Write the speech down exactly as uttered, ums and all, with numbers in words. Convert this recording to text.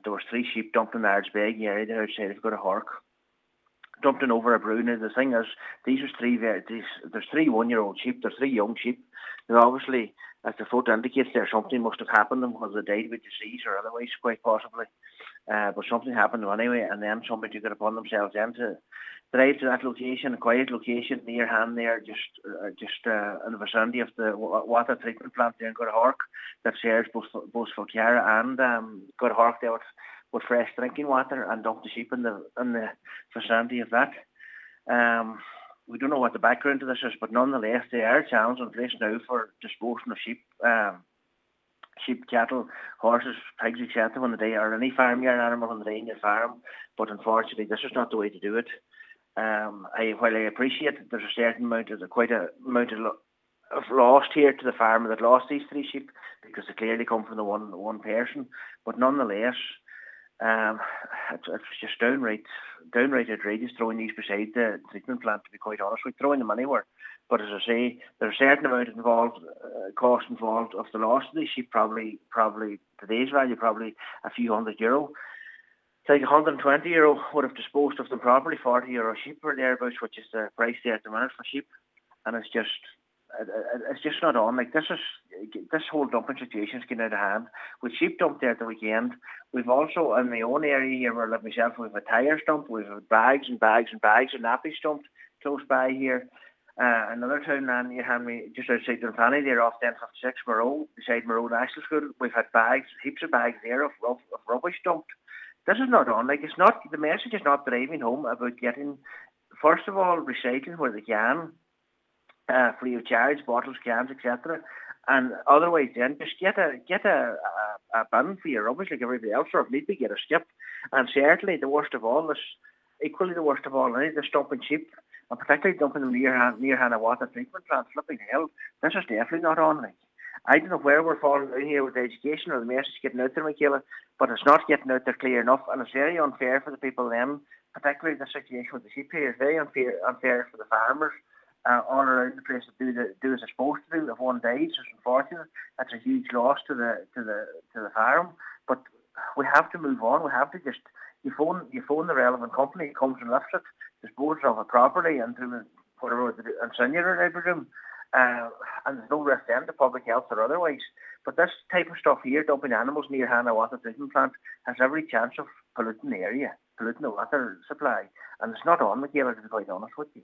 there was three sheep dumped in the Ardsbeg area there outside of Good Hork. Dumped in over a brew. Now the thing is, these was three. These, there's three one-year-old sheep. There's three young sheep. They're obviously, as the photo indicates, there something must have happened to them because they died with disease or otherwise, quite possibly. Uh, but something happened to them anyway, and then somebody took it upon themselves then to drive to that location, a quiet location near hand there, just uh, just uh, in the vicinity of the water treatment plant there in Good Hork that shares both both Falcarra and um, Good Hork there with, with fresh drinking water, and dumped the sheep in the in the vicinity of that. Um, we don't know what the background to this is, but nonetheless, there are channels in place now for disposing of sheep. Um, sheep, cattle, horses, pigs, et cetera when they are any farmyard animal on the day in your farm. But unfortunately, this is not the way to do it. Um, I, while I appreciate that there's a certain amount of, quite a amount of, lo- of lost here to the farmer that lost these three sheep because they clearly come from the one one person. But nonetheless, um, it's, it's just downright, downright outrageous throwing these beside the treatment plant. To be quite honest, with throwing them anywhere. But as I say, there's a certain amount involved, uh, cost involved of the loss of these sheep. Probably, probably today's value, probably a few hundred euro. It's like one hundred twenty euro would have disposed of them properly. forty euro sheep or thereabouts, which is the price there at the minute for sheep. And it's just, it, it, it's just not on. Like this is, this whole dumping situation is getting out of hand. With sheep dumped there at the weekend, we've also in my own area here where I live myself, we've had tyres dumped, we've had bags and bags and bags of nappies dumped close by here. Uh, another town and you hand me just outside Dunfanny there off ten fifty-six Maroe, beside Maroe National School. We've had bags, heaps of bags there of, of, of rubbish dumped. This is not on. Like it's not, the message is not driving home about getting, first of all, recycling where they can, uh, free of charge, bottles, cans, et cetera. And otherwise, then just get a get a, a, a bin for your rubbish like everybody else, or if need be, get a skip. And certainly, the worst of all is equally the worst of all, any the dumping sheep, and particularly dumping them near near Hannah Water treatment plant. Flipping hell, this is definitely not on. Like I don't know where we're falling down here with the education or the message getting out there, Michaela, but it's not getting out there clear enough, and it's very unfair for the people then, particularly the situation with the sheep here. It's very unfair, unfair for the farmers uh, all around the place to do the do as they're supposed to do. If one dies, it's unfortunate. That's a huge loss to the to the to the farm. But we have to move on. We have to just you phone you phone the relevant company, it comes and lifts it, disposes of it properly, and through whatever the incinerator, I presume. Uh, and there's no risk then to public health or otherwise. But this type of stuff here, dumping animals near Hannah Water treatment plant, has every chance of polluting the area, polluting the water supply. And it's not on, Michaela, to be quite honest with you.